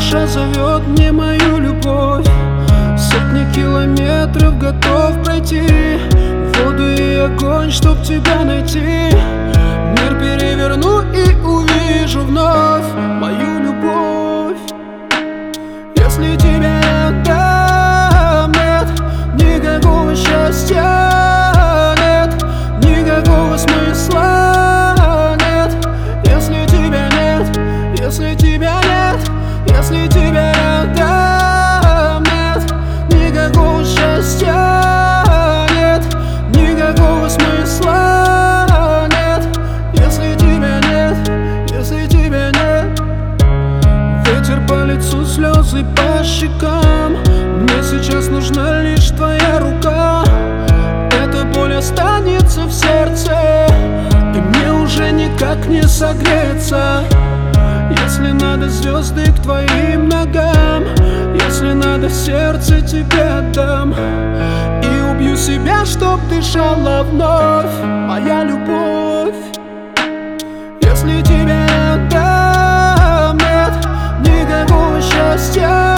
душа зовет мне мою любовь. Сотни километров готов пройти, воду и огонь, чтоб тебя найти. Мир переверну и увижу вновь мою любовь. Если тебя рядом нет, никакого счастья нет, никакого смысла нет. Если тебя нет, если тебя нет, если тебя рядом нет, никакого счастья нет, никакого смысла нет. Если тебя нет, если тебя нет. Ветер по лицу, слезы по щекам. Мне сейчас нужна лишь твоя рука. Эта боль останется в сердце, и мне уже никак не согреться. Если надо, звезды к твоим ногам. Если надо, в сердце тебе отдам. И убью себя, чтоб дышала вновь моя любовь. Если тебя рядом нет, никакого счастья